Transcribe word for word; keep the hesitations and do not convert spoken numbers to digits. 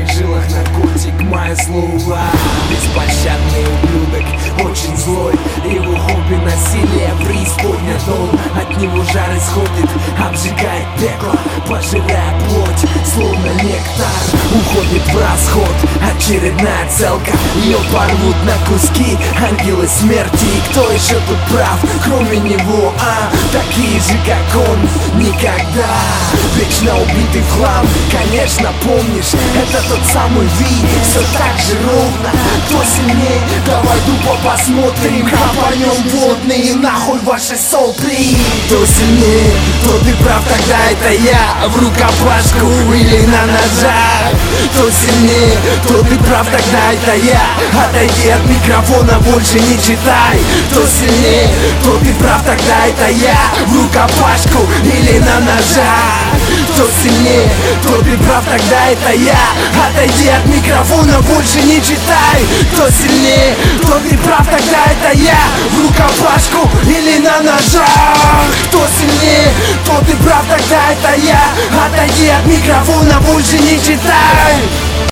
в жилах наркотик, мое слово. Беспощадный ублюдок, очень злой. Его хобби насилие, преисподня дом. От него жар исходит, обжигает пекло, пожирая плоть, словно нектар. Уходит в расход очередная целка. Ее порвут на куски ангелы смерти. И кто еще тут прав, кроме него, а? Такие же, как он, никогда. Вечно убитый в хлам, конечно, помнишь, это тот самый Ви. Все так же ровно, кто сильней? Давай тупо посмотрим, копанем водные, нахуй ваши сопли. Кто сильней, кто ты прав, тогда это я. В рукопашку или на ножах. Кто сильнее, кто ты прав, тогда это я. Отойди от микрофона, больше не читай. Кто сильнее, кто ты прав, тогда это я. В рукопашку или на ножах. Кто сильнее, кто ты прав, тогда это я. Отойди от микрофона, больше не читай. Кто сильнее, кто ты прав, тогда это я. В рукопашку или на ножах. Кто сильнее, кто ты прав, тогда это я. Отойди от микрофона, больше не читай.